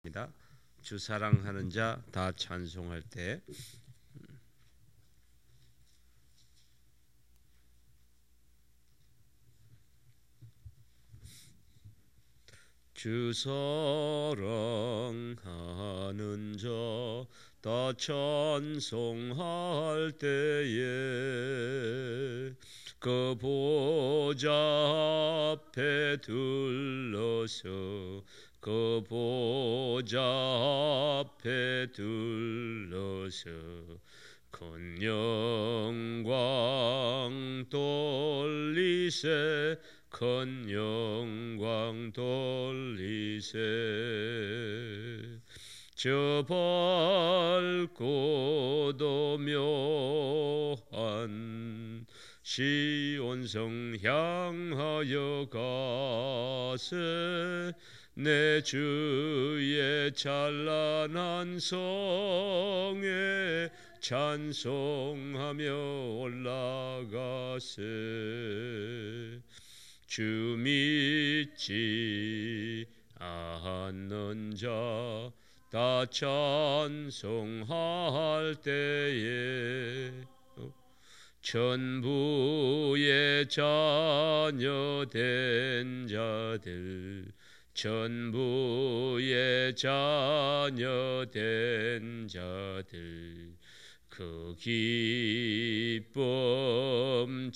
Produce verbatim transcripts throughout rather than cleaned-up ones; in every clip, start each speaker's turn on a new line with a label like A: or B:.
A: 주 사랑하는 자 다 찬송할 때 주 사랑하는 자 다 찬송할 때에 그 보좌 앞에 둘러서 그 보좌 앞에 둘러서 큰 영광 돌리세 큰 영광 돌리세 저 밝고도 묘한 시온성 향하여 가세 내 주의 찬란한 성에 찬송하며 올라가세 주 믿지 않는 자 다 찬송할 때에 천부의 자녀 된 자들 천부의 자녀 된 자들 그 기쁨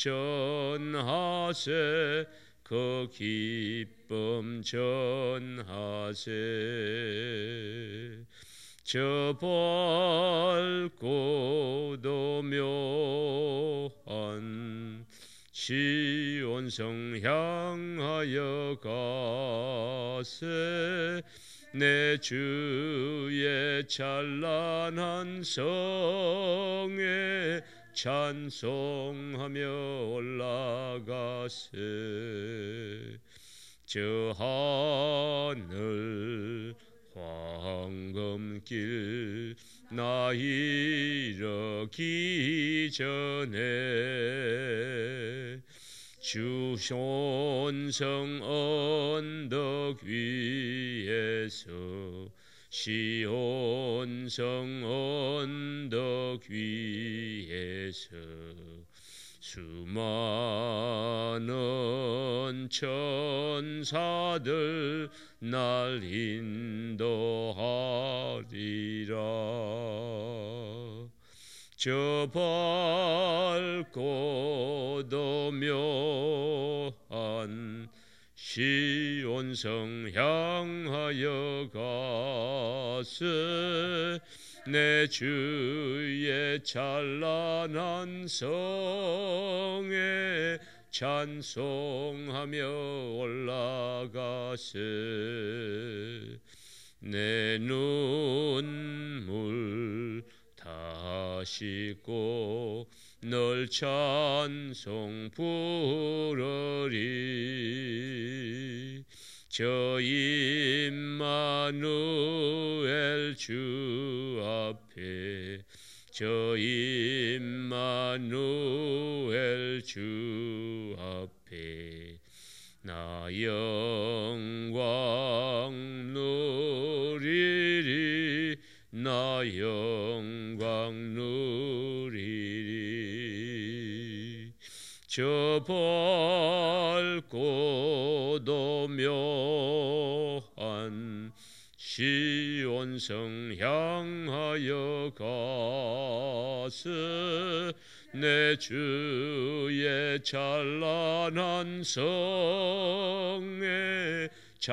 A: 전하세 그 기쁨 전하세 저 밝고도 묘한 시온성 향하여 가세 내 주의 찬란한 성에 찬송하며 올라가세 저 하늘 황금길 나 이르기 전에 주 손성 언덕 위에서 시온성 언덕 위에서 수많은 천사들 날 인도하리라 저 밝고도 묘한 시온성 향하여 가세 내 주의 찬란한 성에 찬송하며 올라가세 내 눈물 다 씻고 널 찬송 부르리 저 임마누엘 주 앞에 저 임마누엘 주 앞에 나 영광 누리리 나 영광 누리리 저 밝고도 묘한 시온성 향하여 가세 내 주의 찬란한 성에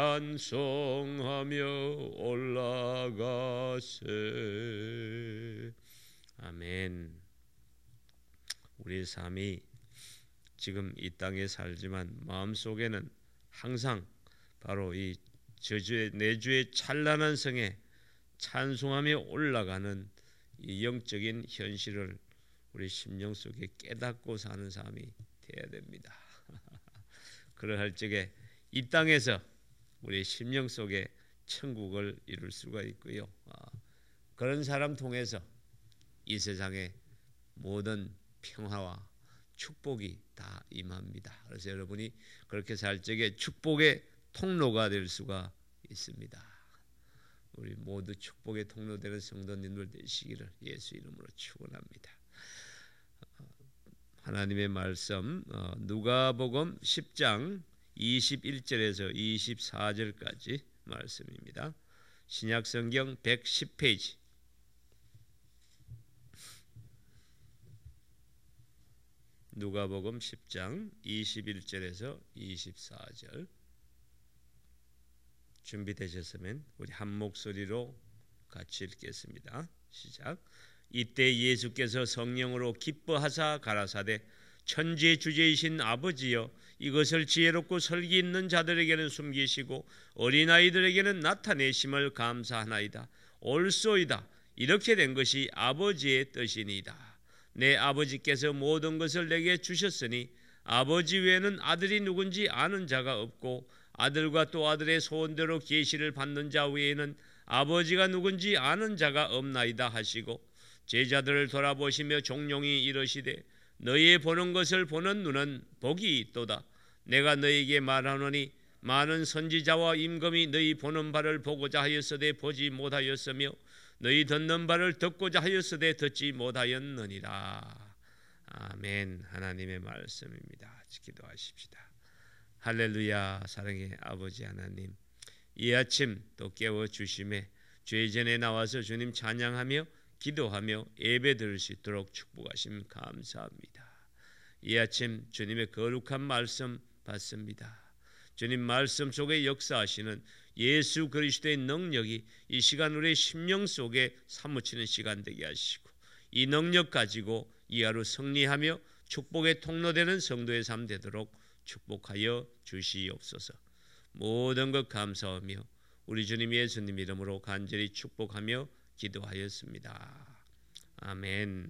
A: 찬송하며 올라가세 아멘. 우리의 삶이 지금 이 땅에 살지만 마음속에는 항상 바로 이 저주의 내주의 찬란한 성에 찬송하며 올라가는 이 영적인 현실을 우리 심령 속에 깨닫고 사는 삶이 되어야 됩니다. 그러할 적에 이 땅에서 우리 심령 속에 천국을 이룰 수가 있고요. 그런 사람 통해서 이 세상의 모든 평화와 축복이 다 임합니다. 그래서 여러분이 그렇게 살 적에 축복의 통로가 될 수가 있습니다. 우리 모두 축복의 통로되는 성도님들 되시기를 예수 이름으로 축원합니다. 하나님의 말씀 누가복음 십 장 이십일 절에서 이십사 절까지 말씀입니다. 신약성경 백십 페이지. 누가복음 십 장 이십일 절에서 이십사 절. 준비되셨으면 우리 한 목소리로 같이 읽겠습니다. 시작. 이때 예수께서 성령으로 기뻐하사 가라사대 천지주제이신 아버지여 이것을 지혜롭고 설기 있는 자들에게는 숨기시고 어린아이들에게는 나타내심을 감사하나이다. 옳소이다. 이렇게 된 것이 아버지의 뜻이니이다. 내 아버지께서 모든 것을 내게 주셨으니 아버지 외에는 아들이 누군지 아는 자가 없고 아들과 또 아들의 소원대로 계시를 받는 자 외에는 아버지가 누군지 아는 자가 없나이다 하시고 제자들을 돌아보시며 종용이 이르시되 너희 보는 것을 보는 눈은 복이 있도다. 내가 너희에게 말하노니 많은 선지자와 임금이 너희 보는 바를 보고자 하였으되 보지 못하였으며 너희 듣는 바를 듣고자 하였으되 듣지 못하였느니라. 아멘. 하나님의 말씀입니다. 기도하십시다. 할렐루야. 사랑의 아버지 하나님, 이 아침 또 깨워주심에 죄 전에 나와서 주님 찬양하며 기도하며 예배 드릴 수 있도록 축복하심 감사합니다. 이 아침 주님의 거룩한 말씀 받습니다. 주님 말씀 속에 역사하시는 예수 그리스도의 능력이 이 시간 우리의 심령 속에 사무치는 시간 되게 하시고 이 능력 가지고 이 하루 승리하며 축복의 통로되는 성도의 삶 되도록 축복하여 주시옵소서. 모든 것 감사하며 우리 주님 예수님 이름으로 간절히 축복하며 기도하였습니다. 아멘.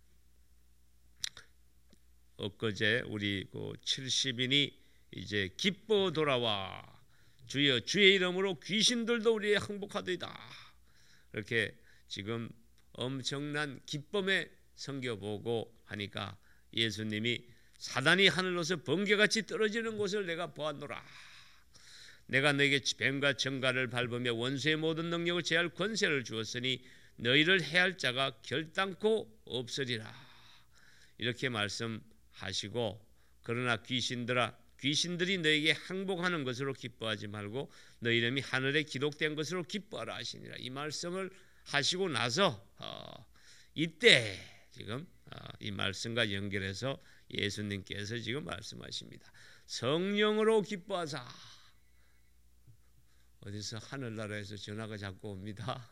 A: 엊그제 우리 그 칠십인이 이제 기뻐 돌아와 주여 주의 이름으로 귀신들도 우리의 항복하리이다. 이렇게 지금 엄청난 기쁨의 선교 보고 하니까 예수님이 사단이 하늘로서 번개같이 떨어지는 것을 내가 보았노라. 내가 너에게 뱀과 정갈을 밟으며 원수의 모든 능력을 제할 권세를 주었으니 너희를 해할 자가 결단코 없으리라. 이렇게 말씀하시고 그러나 귀신들아 귀신들이 너에게 항복하는 것으로 기뻐하지 말고 너희 이름이 하늘에 기록된 것으로 기뻐하라 하시니라. 이 말씀을 하시고 나서 어, 이때 지금 어, 이 말씀과 연결해서 예수님께서 지금 말씀하십니다. 성령으로 기뻐하사. 어디서 하늘나라에서 전화가 자꾸 옵니다.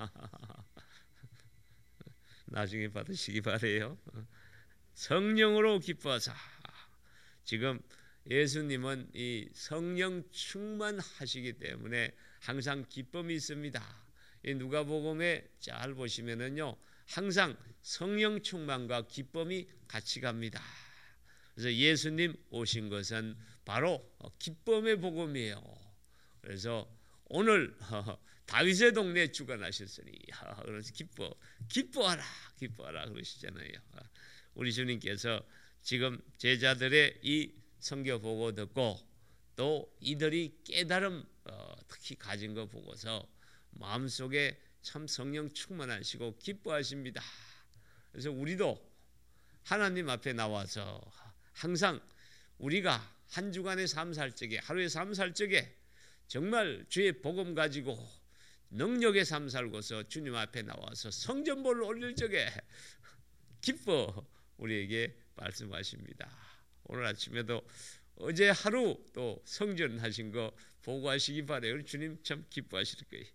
A: 나중에 받으시기 바래요. 성령으로 기뻐하사. 지금 예수님은 이 성령 충만하시기 때문에 항상 기쁨이 있습니다. 이 누가복음에 잘 보시면은요, 항상 성령 충만과 기쁨이 같이 갑니다. 그래서 예수님 오신 것은 바로 기쁨의 복음이에요. 그래서 오늘 다윗의 동네에 주관하셨으니 그래서 기뻐 기뻐하라 기뻐하라 그러시잖아요. 우리 주님께서 지금 제자들의 이 선교 보고 듣고 또 이들이 깨달음 어, 특히 가진 거 보고서 마음속에 참 성령 충만하시고 기뻐하십니다. 그래서 우리도 하나님 앞에 나와서 항상 우리가 한 주간의 삶 살 적에 하루의 삶 살 적에 정말 주의 복음 가지고 능력의 삶 살고서 주님 앞에 나와서 성전보를 올릴 적에 기뻐 우리에게 말씀하십니다. 오늘 아침에도 어제 하루 또 성전하신 거 보고하시기 바라요. 주님 참 기뻐하실 거예요.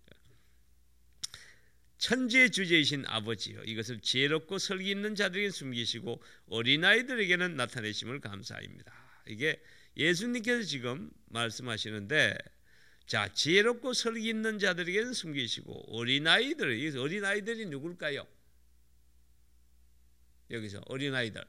A: 천지의 주제이신 아버지여 이것을 지혜롭고 설기 있는 자들에게 숨기시고 어린아이들에게는 나타내심을 감사합니다. 이게 예수님께서 지금 말씀하시는데 자 지혜롭고 설기 있는 자들에게는 숨기시고 어린아이들 어린아이들이 누굴까요? 여기서 어린아이들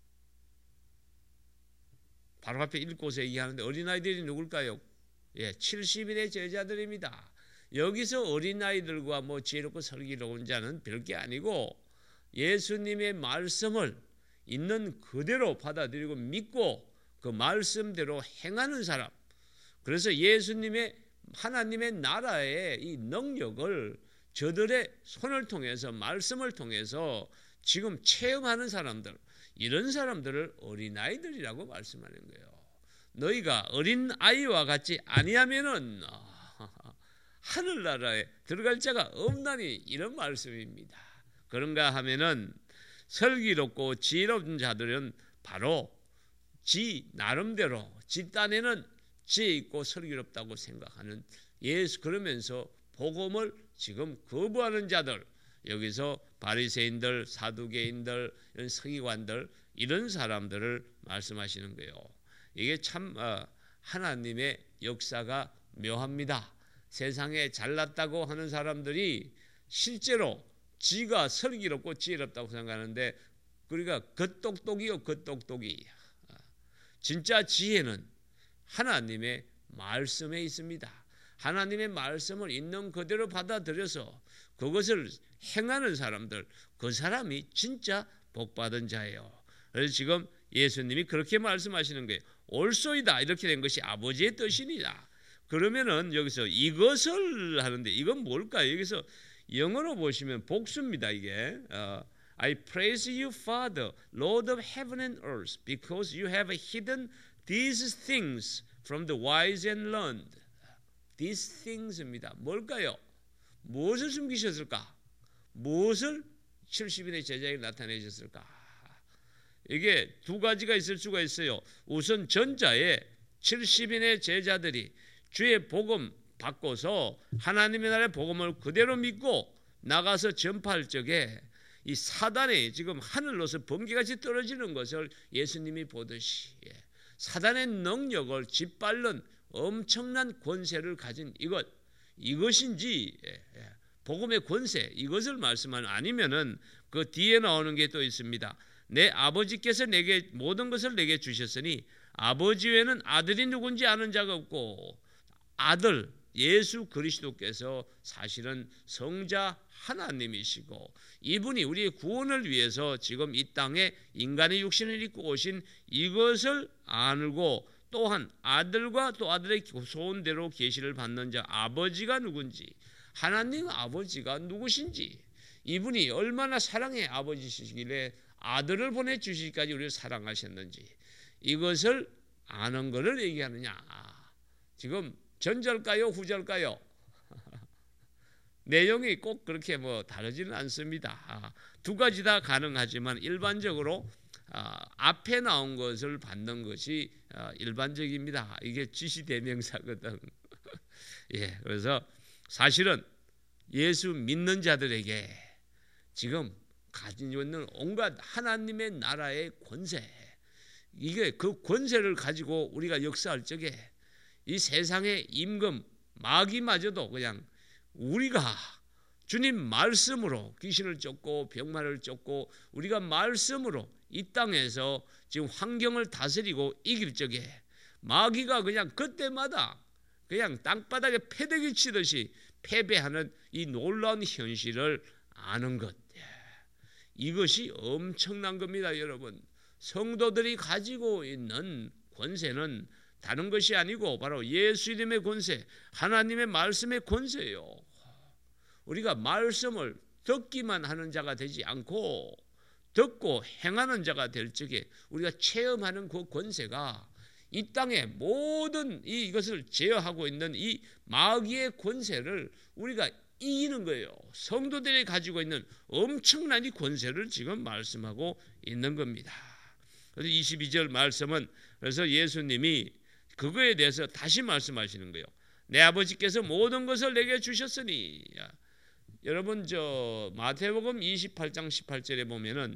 A: 바로 앞에 읽고서 얘기하는데 어린아이들이 누굴까요? 예, 칠십인의 제자들입니다. 여기서 어린아이들과 뭐 지혜롭고 설기로운 자는 별게 아니고 예수님의 말씀을 있는 그대로 받아들이고 믿고 그 말씀대로 행하는 사람. 그래서 예수님의 하나님의 나라의 이 능력을 저들의 손을 통해서 말씀을 통해서 지금 체험하는 사람들, 이런 사람들을 어린아이들이라고 말씀하는 거예요. 너희가 어린아이와 같이 아니하면은 하늘나라에 들어갈 자가 없나니, 이런 말씀입니다. 그런가 하면은 슬기롭고 지혜로운 자들은 바로 지 나름대로 지 딴에는 지혜 있고 슬기롭다고 생각하는, 예수 그러면서 복음을 지금 거부하는 자들, 여기서 바리새인들, 사두개인들, 이런 서기관들, 이런 사람들을 말씀하시는 거예요. 이게 참 하나님의 역사가 묘합니다. 세상에 잘났다고 하는 사람들이 실제로 지가 슬기롭고 지혜롭다고 생각하는데, 우리가 겉똑똑이요 겉똑똑이. 진짜 지혜는 하나님의 말씀에 있습니다. 하나님의 말씀을 있는 그대로 받아들여서 그것을 행하는 사람들, 그 사람이 진짜 복받은 자예요. 그래서 지금 예수님이 그렇게 말씀하시는 거예요. 옳소이다, 이렇게 된 것이 아버지의 뜻이니라. 그러면은 여기서 이것을 하는데, 이건 뭘까요? 여기서 영어로 보시면 복수입니다. 이게 어, I praise you, Father, Lord of heaven and earth, because you have hidden these things from the wise and learned. These things입니다. 뭘까요? 무엇을 숨기셨을까? 무엇을 칠십 인의 제자에게 나타내셨을까? 이게 두 가지가 있을 수가 있어요. 우선 전자에 칠십 인의 제자들이 주의 복음 받고서 하나님의 나라의 복음을 그대로 믿고 나가서 전파할 적에 이 사단이 지금 하늘로서 번개같이 떨어지는 것을 예수님이 보듯이, 사단의 능력을 짓밟는 엄청난 권세를 가진 이것, 이것인지 복음의 권세, 이것을 말씀하는, 아니면은 그 뒤에 나오는 게 또 있습니다. 내 아버지께서 내게 모든 것을 내게 주셨으니 아버지 외에는 아들이 누군지 아는 자가 없고, 아들 예수 그리스도께서 사실은 성자 하나님이시고, 이분이 우리의 구원을 위해서 지금 이 땅에 인간의 육신을 입고 오신 이것을 알고, 또한 아들과 또 아들의 소원대로 계시를 받는 자 아버지가 누군지, 하나님 아버지가 누구신지, 이분이 얼마나 사랑의 아버지시길래 아들을 보내주시기까지 우리를 사랑하셨는지, 이것을 아는 것을 얘기하느냐. 지금 전절까요 후절까요? 내용이 꼭 그렇게 뭐 다르지는 않습니다. 두 가지 다 가능하지만 일반적으로 앞에 나온 것을 받는 것이 일반적입니다. 이게 지시대명사거든. 예, 그래서 사실은 예수 믿는 자들에게 지금 가지고 있는 온갖 하나님의 나라의 권세, 이게 그 권세를 가지고 우리가 역사할 적에 이 세상의 임금 마귀마저도 그냥 우리가 주님 말씀으로 귀신을 쫓고 병마를 쫓고, 우리가 말씀으로 이 땅에서 지금 환경을 다스리고 이길 적에 마귀가 그냥 그때마다 그냥 땅바닥에 패대기 치듯이 패배하는 이 놀라운 현실을 아는 것, 이것이 엄청난 겁니다. 여러분, 성도들이 가지고 있는 권세는 다른 것이 아니고 바로 예수 이름의 권세, 하나님의 말씀의 권세예요. 우리가 말씀을 듣기만 하는 자가 되지 않고 듣고 행하는 자가 될 적에 우리가 체험하는 그 권세가 이 땅의 모든 이것을 제어하고 있는 이 마귀의 권세를 우리가 이기는 거예요. 성도들이 가지고 있는 엄청난 이 권세를 지금 말씀하고 있는 겁니다. 그래서 이십이 절 말씀은, 그래서 예수님이 그거에 대해서 다시 말씀하시는 거예요. 내 아버지께서 모든 것을 내게 주셨으니. 여러분, 저 마태복음 이십팔 장 십팔 절에 보면은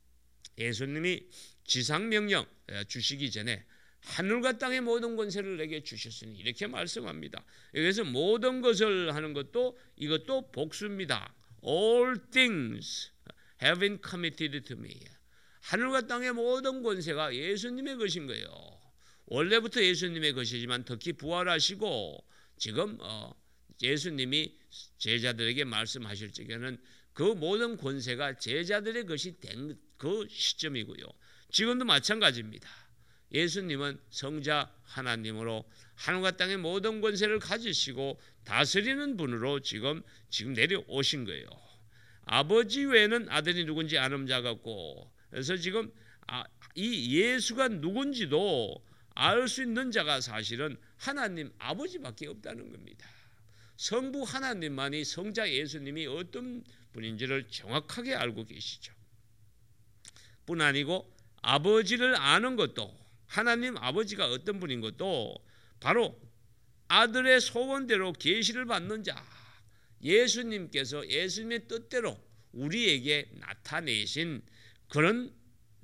A: 예수님이 지상명령 주시기 전에 하늘과 땅의 모든 권세를 내게 주셨으니 이렇게 말씀합니다. 여기서 모든 것을 하는 것도 이것도 복수입니다. All things have been committed to me. 하늘과 땅의 모든 권세가 예수님의 것인 거예요. 원래부터 예수님의 것이지만 특히 부활하시고 지금 어 예수님이 제자들에게 말씀하실 적에는 그 모든 권세가 제자들의 것이 된 그 시점이고요. 지금도 마찬가지입니다. 예수님은 성자 하나님으로 하늘과 땅의 모든 권세를 가지시고 다스리는 분으로 지금 지금 내려오신 거예요. 아버지 외에는 아들이 누군지 아는 자 같고, 그래서 지금 아, 이 예수가 누군지도 알 수 있는 자가 사실은 하나님 아버지밖에 없다는 겁니다. 성부 하나님만이 성자 예수님이 어떤 분인지를 정확하게 알고 계시죠. 뿐 아니고 아버지를 아는 것도, 하나님 아버지가 어떤 분인 것도 바로 아들의 소원대로 계시를 받는 자, 예수님께서 예수님의 뜻대로 우리에게 나타내신 그런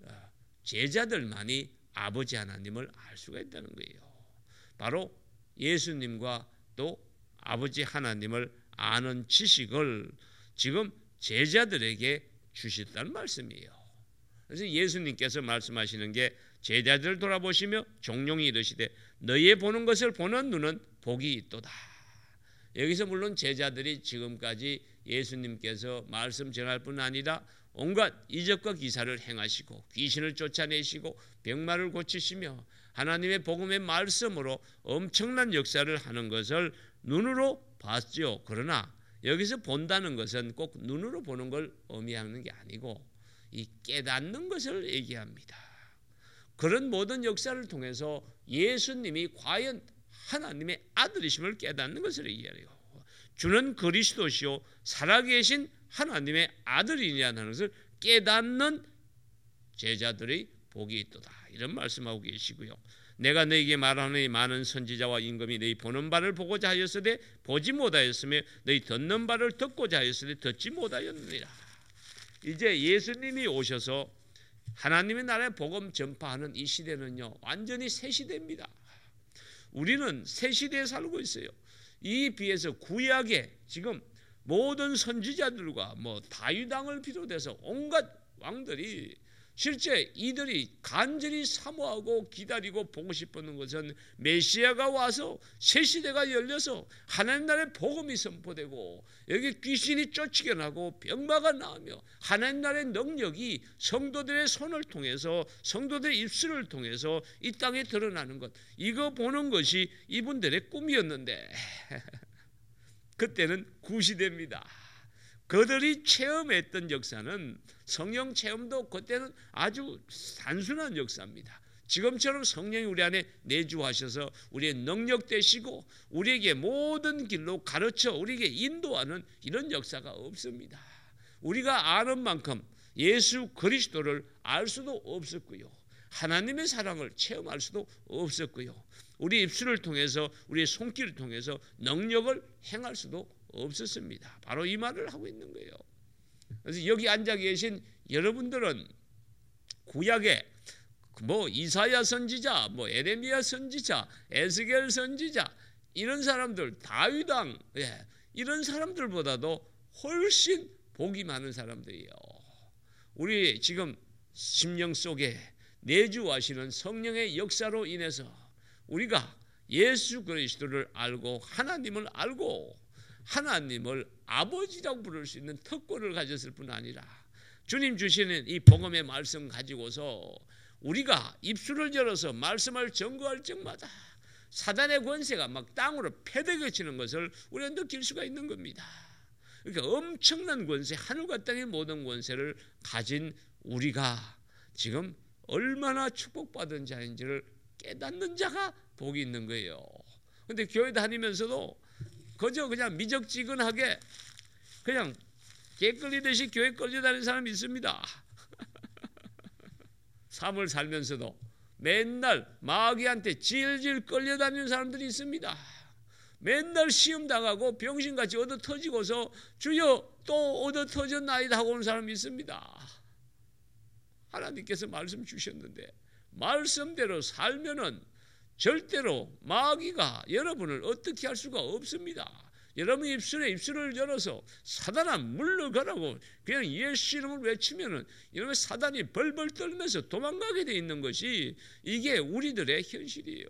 A: 제자들만이 아버지 하나님을 알 수가 있다는 거예요. 바로 예수님과 또 아버지 하나님을 아는 지식을 지금 제자들에게 주셨다는 말씀이에요. 그래서 예수님께서 말씀하시는 게 제자들을 돌아보시며 종용이 이르시되 너희의 보는 것을 보는 눈은 복이 있도다. 여기서 물론 제자들이 지금까지 예수님께서 말씀 전할 뿐 아니라 온갖 이적과 기사를 행하시고 귀신을 쫓아내시고 병마를 고치시며 하나님의 복음의 말씀으로 엄청난 역사를 하는 것을 눈으로 봤죠. 그러나 여기서 본다는 것은 꼭 눈으로 보는 걸 의미하는 게 아니고 이 깨닫는 것을 얘기합니다. 그런 모든 역사를 통해서 예수님이 과연 하나님의 아들이심을 깨닫는 것을 얘기해요. 주는 그리스도시요 살아계신 하나님의 아들이냐는 것을 깨닫는 제자들의 복이 있도다. 이런 말씀하고 계시고요. 내가 너희에게 말하노니 많은 선지자와 임금이 너희 보는 바를 보고자 하였으되 보지 못하였으며 너희 듣는 바를 듣고자 하였으되 듣지 못하였느니라. 이제 예수님이 오셔서 하나님의 나라의 복음 전파하는 이 시대는요 완전히 새 시대입니다. 우리는 새 시대에 살고 있어요. 이 비해서 구약에 지금 모든 선지자들과 뭐 다윗 왕을 비롯해서 온갖 왕들이 실제 이들이 간절히 사모하고 기다리고 보고 싶었는 것은 메시아가 와서 새 시대가 열려서 하나님 나라의 복음이 선포되고 여기 귀신이 쫓기게 나고 병마가 나오며 하나님 나라의 능력이 성도들의 손을 통해서 성도들의 입술을 통해서 이 땅에 드러나는 것, 이거 보는 것이 이분들의 꿈이었는데 그때는 구시대입니다. 그들이 체험했던 역사는 성령 체험도 그때는 아주 단순한 역사입니다. 지금처럼 성령이 우리 안에 내주하셔서 우리의 능력 되시고 우리에게 모든 길로 가르쳐 우리에게 인도하는 이런 역사가 없습니다. 우리가 아는 만큼 예수 그리스도를 알 수도 없었고요. 하나님의 사랑을 체험할 수도 없었고요. 우리 입술을 통해서 우리의 손길을 통해서 능력을 행할 수도 없었습니다. 바로 이 말을 하고 있는 거예요. 그래서 여기 앉아 계신 여러분들은 구약에 뭐 이사야 선지자, 뭐 에레미야 선지자, 에스겔 선지자 이런 사람들, 다윗 왕 예, 이런 사람들보다도 훨씬 복이 많은 사람들이에요. 우리 지금 심령 속에 내주하시는 성령의 역사로 인해서 우리가 예수 그리스도를 알고 하나님을 알고 하나님을 아버지라고 부를 수 있는 특권을 가졌을 뿐 아니라 주님 주시는 이 복음의 말씀 가지고서 우리가 입술을 열어서 말씀을 전거할 적마다 사단의 권세가 막 땅으로 패대겨치는 것을 우리가 느낄 수가 있는 겁니다. 그러니까 엄청난 권세, 하늘과 땅의 모든 권세를 가진 우리가 지금 얼마나 축복받은 자인지를 깨닫는 자가 복이 있는 거예요. 그런데 교회 다니면서도 그저 그냥 미적지근하게 그냥 개 끌리듯이 교회 끌려다니는 사람이 있습니다. 삶을 살면서도 맨날 마귀한테 질질 끌려다니는 사람들이 있습니다. 맨날 시험 당하고 병신같이 얻어 터지고서 주여 또 얻어 터졌나이다 하고 오는 사람이 있습니다. 하나님께서 말씀 주셨는데 말씀대로 살면은 절대로 마귀가 여러분을 어떻게 할 수가 없습니다. 여러분 입술에 입술을 열어서 사단아 물러가라고 그냥 예수 이름을 외치면은 이러면 사단이 벌벌 떨면서 도망가게 돼 있는 것이 이게 우리들의 현실이에요.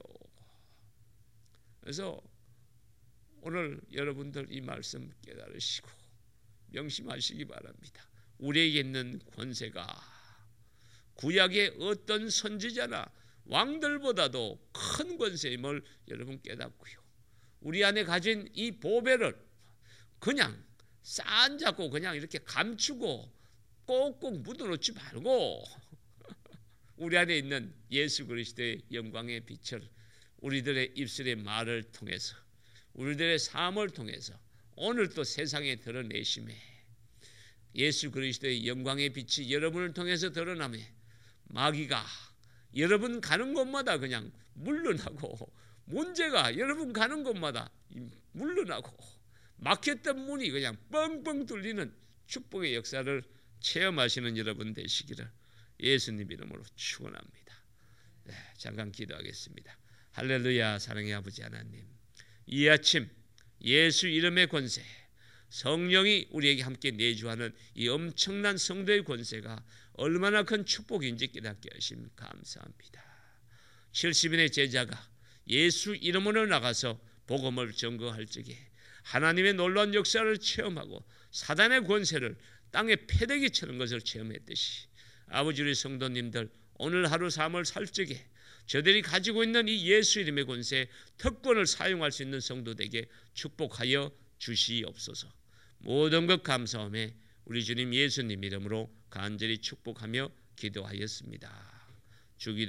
A: 그래서 오늘 여러분들 이 말씀 깨달으시고 명심하시기 바랍니다. 우리에게 있는 권세가 구약의 어떤 선지자나 왕들보다도 큰 권세임을 여러분 깨닫고요. 우리 안에 가진 이 보배를 그냥 싼 잡고 그냥 이렇게 감추고 꼭꼭 묻어놓지 말고 우리 안에 있는 예수 그리스도의 영광의 빛을 우리들의 입술의 말을 통해서 우리들의 삶을 통해서 오늘 또 세상에 드러내심에 예수 그리스도의 영광의 빛이 여러분을 통해서 드러나며 마귀가 여러분 가는 곳마다 그냥 물러나고 문제가 여러분 가는 곳마다 물러나고 막혔던 문이 그냥 뻥뻥 뚫리는 축복의 역사를 체험하시는 여러분 되시기를 예수님 이름으로 축원합니다. 네, 잠깐 기도하겠습니다. 할렐루야. 사랑의 아버지 하나님, 이 아침 예수 이름의 권세, 성령이 우리에게 함께 내주하는 이 엄청난 성도의 권세가 얼마나 큰 축복인지 깨닫게 하심 감사합니다. 칠십 인의 제자가 예수 이름으로 나가서 복음을 전거할 적에 하나님의 놀라운 역사를 체험하고 사단의 권세를 땅에 패대기 치는 것을 체험했듯이 아버지 우리 성도님들 오늘 하루 삶을 살 적에 저들이 가지고 있는 이 예수 이름의 권세 특권을 사용할 수 있는 성도들에게 축복하여 주시옵소서. 모든 것 감사함에 우리 주님 예수님 이름으로 간절히 축복하며 기도하였습니다. 주기도